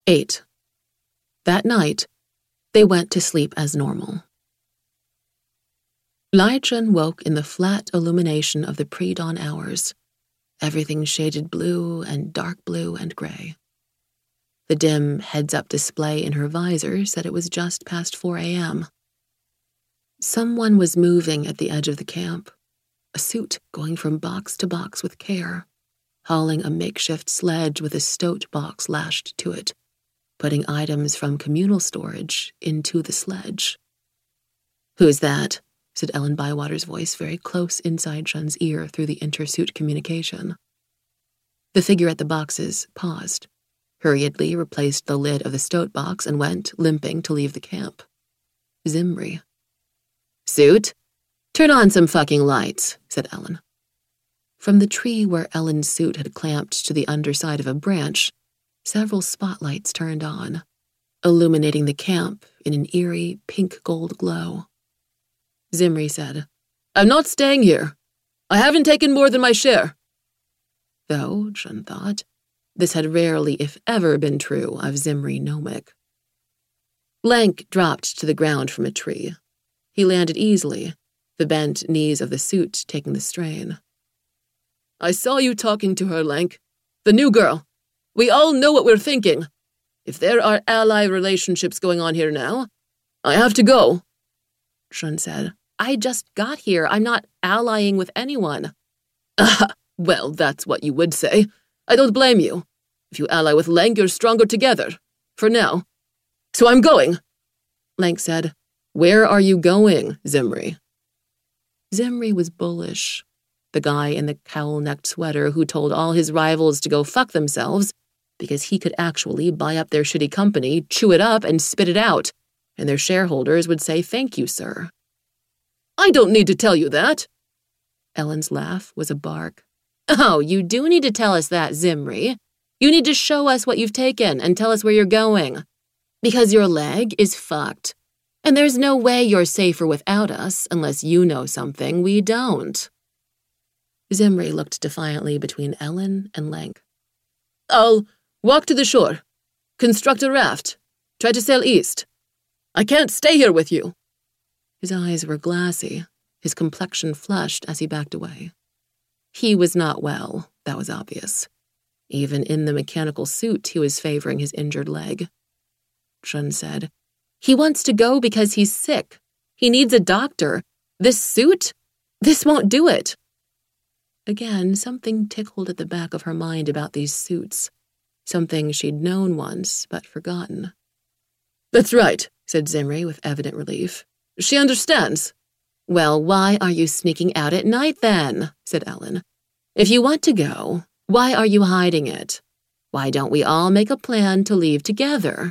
8. That night, they went to sleep as normal. Lai Chun woke in the flat illumination of the pre-dawn hours, everything shaded blue and dark blue and gray. The dim heads-up display in her visor said it was just past 4 a.m. Someone was moving at the edge of the camp, a suit going from box to box with care, hauling a makeshift sledge with a stoat box lashed to it, putting items from communal storage into the sledge. "Who's that?" said Ellen Bywater's voice very close inside Shun's ear through the intersuit communication. The figure at the boxes paused, hurriedly replaced the lid of the stoat box, and went, limping, to leave the camp. Zimri. "Suit? Turn on some fucking lights," said Ellen. From the tree where Ellen's suit had clamped to the underside of a branch, several spotlights turned on, illuminating the camp in an eerie pink-gold glow. Zimri said, "I'm not staying here. I haven't taken more than my share." Though, Shun thought, this had rarely, if ever, been true of Zimri Nomic. Lank dropped to the ground from a tree. He landed easily, the bent knees of the suit taking the strain. "I saw you talking to her, Lank. The new girl. We all know what we're thinking. If there are ally relationships going on here now, I have to go." Shun said, "I just got here. I'm not allying with anyone." "Ah, well, that's what you would say. I don't blame you. If you ally with Lank, you're stronger together. For now. So I'm going." Lank said, "Where are you going, Zimri?" Zimri was bullish. The guy in the cowl-necked sweater who told all his rivals to go fuck themselves because he could actually buy up their shitty company, chew it up, and spit it out, and their shareholders would say, "Thank you, sir." "I don't need to tell you that." Ellen's laugh was a bark. "Oh, you do need to tell us that, Zimri. You need to show us what you've taken and tell us where you're going. Because your leg is fucked. And there's no way you're safer without us unless you know something we don't." Zimri looked defiantly between Ellen and Lank. "I'll walk to the shore, construct a raft, try to sail east. I can't stay here with you." His eyes were glassy, his complexion flushed as he backed away. He was not well, that was obvious. Even in the mechanical suit, he was favoring his injured leg. Shun said, "He wants to go because he's sick. He needs a doctor. This suit? This won't do it." Again, something tickled at the back of her mind about these suits. Something she'd known once, but forgotten. "That's right," said Zimri with evident relief. "She understands." "Well, why are you sneaking out at night, then?" said Ellen. "If you want to go, why are you hiding it? Why don't we all make a plan to leave together?"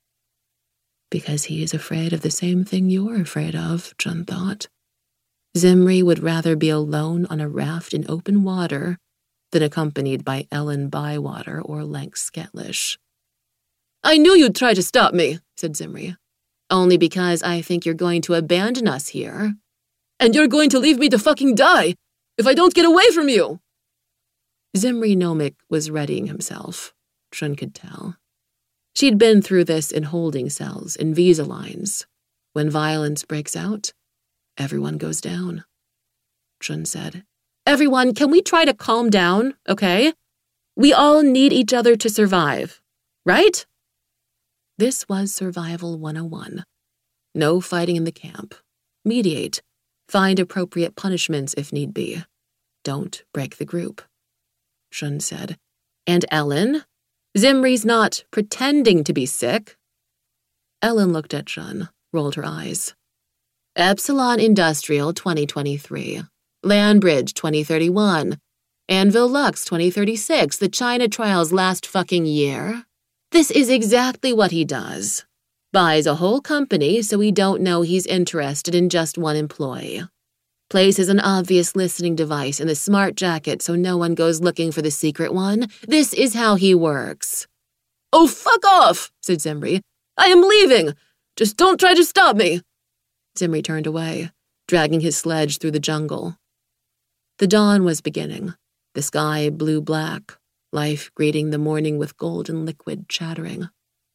Because he is afraid of the same thing you're afraid of, Chun thought. Zimri would rather be alone on a raft in open water than accompanied by Ellen Bywater or Lank Sketlish. "I knew you'd try to stop me," said Zimri. "Only because I think you're going to abandon us here." "And you're going to leave me to fucking die if I don't get away from you!" Zimri Nomic was readying himself, Chun could tell. She'd been through this in holding cells, in visa lines. When violence breaks out, everyone goes down. Chun said, "Everyone, can we try to calm down, okay? We all need each other to survive, right?" This was Survival 101. No fighting in the camp. Mediate. Find appropriate punishments if need be. Don't break the group. Shun said, "And Ellen? Zimri's not pretending to be sick." Ellen looked at Shun, rolled her eyes. "Epsilon Industrial 2023, Landbridge 2031, Anvil Lux 2036, the China trials last fucking year. This is exactly what he does. Buys a whole company so we don't know he's interested in just one employee. Places an obvious listening device in the smart jacket so no one goes looking for the secret one. This is how he works." "Oh, fuck off," said Zimri. "I am leaving. Just don't try to stop me." Zimri turned away, dragging his sledge through the jungle. The dawn was beginning, the sky blue-black, life greeting the morning with golden liquid chattering.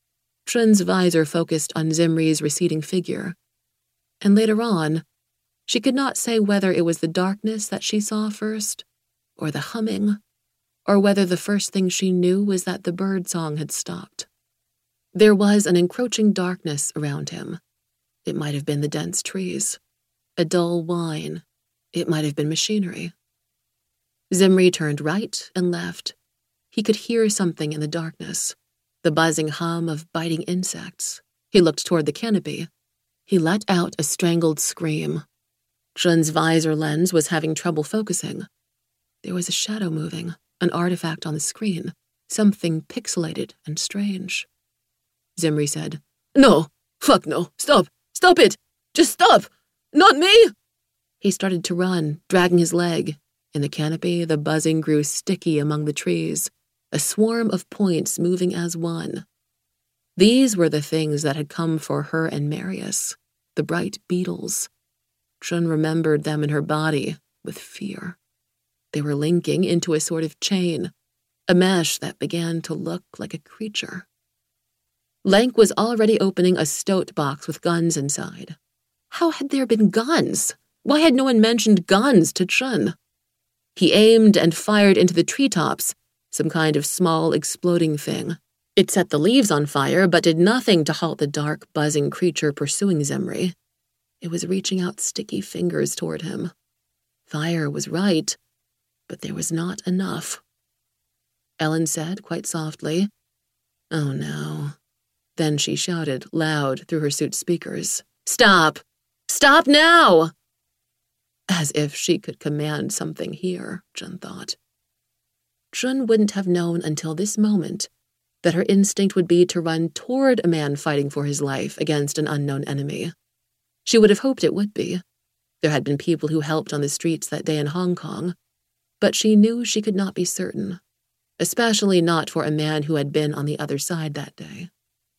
Chun's visor focused on Zimri's receding figure, and later on, she could not say whether it was the darkness that she saw first, or the humming, or whether the first thing she knew was that the bird song had stopped. There was an encroaching darkness around him. It might have been the dense trees. A dull whine. It might have been machinery. Zimri turned right and left. He could hear something in the darkness, the buzzing hum of biting insects. He looked toward the canopy. He let out a strangled scream. Chun's visor lens was having trouble focusing. There was a shadow moving, an artifact on the screen, something pixelated and strange. Zimri said, "No, fuck no, stop it, just stop, not me!" He started to run, dragging his leg. In the canopy, the buzzing grew sticky among the trees, a swarm of points moving as one. These were the things that had come for her and Marius, the bright beetles. Chun remembered them in her body with fear. They were linking into a sort of chain, a mesh that began to look like a creature. Lank was already opening a stoat box with guns inside. How had there been guns? Why had no one mentioned guns to Chun? He aimed and fired into the treetops, some kind of small exploding thing. It set the leaves on fire, but did nothing to halt the dark, buzzing creature pursuing Zimri. It was reaching out sticky fingers toward him. Fire was right, but there was not enough. Ellen said, quite softly, "Oh no." Then she shouted, loud through her suit speakers, "Stop! Stop now!" As if she could command something here, Chun thought. Chun wouldn't have known until this moment that her instinct would be to run toward a man fighting for his life against an unknown enemy. She would have hoped it would be. There had been people who helped on the streets that day in Hong Kong, but she knew she could not be certain, especially not for a man who had been on the other side that day.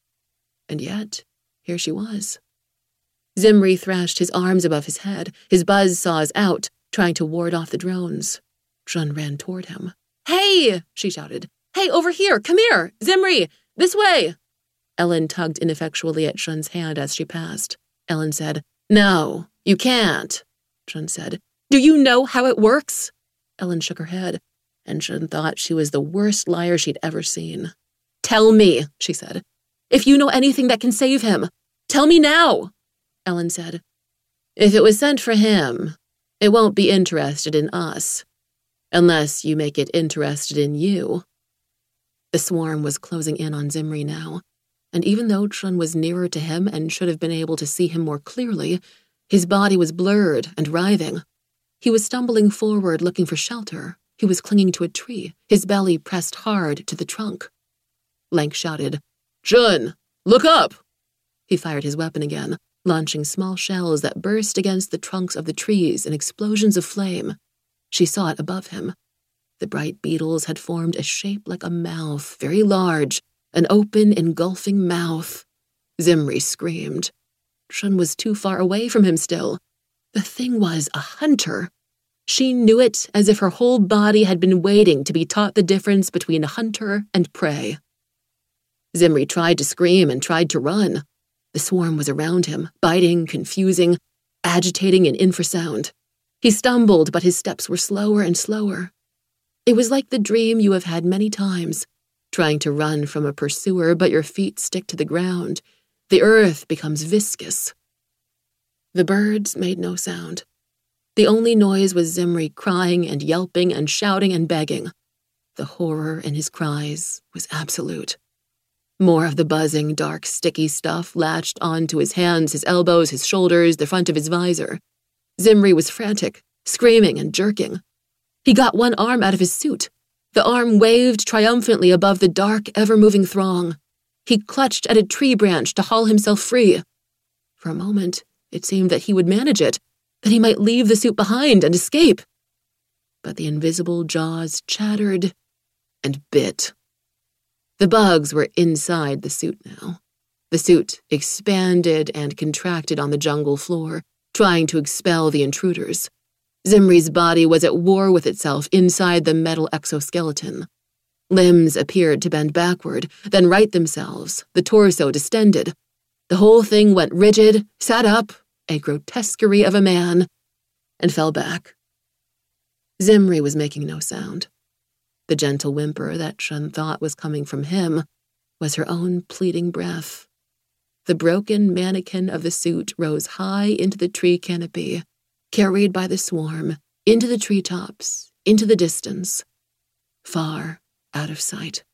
And yet, here she was. Zimri thrashed his arms above his head, his buzz saws out, trying to ward off the drones. Chun ran toward him. "Hey!" she shouted. "Hey, over here! Come here! Zimri! This way!" Ellen tugged ineffectually at Chun's hand as she passed. Ellen said, "No, you can't." Chun said, "Do you know how it works?" Ellen shook her head, and Chun thought she was the worst liar she'd ever seen. "Tell me," she said. "If you know anything that can save him, tell me now." Ellen said, "If it was sent for him, it won't be interested in us, unless you make it interested in you." The swarm was closing in on Zimri now, and even though Chun was nearer to him and should have been able to see him more clearly, his body was blurred and writhing. He was stumbling forward looking for shelter. He was clinging to a tree, his belly pressed hard to the trunk. Lank shouted, "Chun, look up!" He fired his weapon again, launching small shells that burst against the trunks of the trees in explosions of flame. She saw it above him. The bright beetles had formed a shape like a mouth, very large, an open, engulfing mouth. Zimri screamed. Chun was too far away from him still. The thing was a hunter. She knew it as if her whole body had been waiting to be taught the difference between hunter and prey. Zimri tried to scream and tried to run. The swarm was around him, biting, confusing, agitating in infrasound. He stumbled, but his steps were slower and slower. It was like the dream you have had many times, trying to run from a pursuer, but your feet stick to the ground. The earth becomes viscous. The birds made no sound. The only noise was Zimri crying and yelping and shouting and begging. The horror in his cries was absolute. More of the buzzing, dark, sticky stuff latched onto his hands, his elbows, his shoulders, the front of his visor. Zimri was frantic, screaming and jerking. He got one arm out of his suit. The arm waved triumphantly above the dark, ever-moving throng. He clutched at a tree branch to haul himself free. For a moment, it seemed that he would manage it, that he might leave the suit behind and escape. But the invisible jaws chattered and bit. The bugs were inside the suit now. The suit expanded and contracted on the jungle floor, trying to expel the intruders. Zimri's body was at war with itself inside the metal exoskeleton. Limbs appeared to bend backward, then right themselves, the torso distended. The whole thing went rigid, sat up, a grotesquerie of a man, and fell back. Zimri was making no sound. The gentle whimper that Shun thought was coming from him was her own pleading breath. The broken mannequin of the suit rose high into the tree canopy, carried by the swarm, into the treetops, into the distance, far out of sight.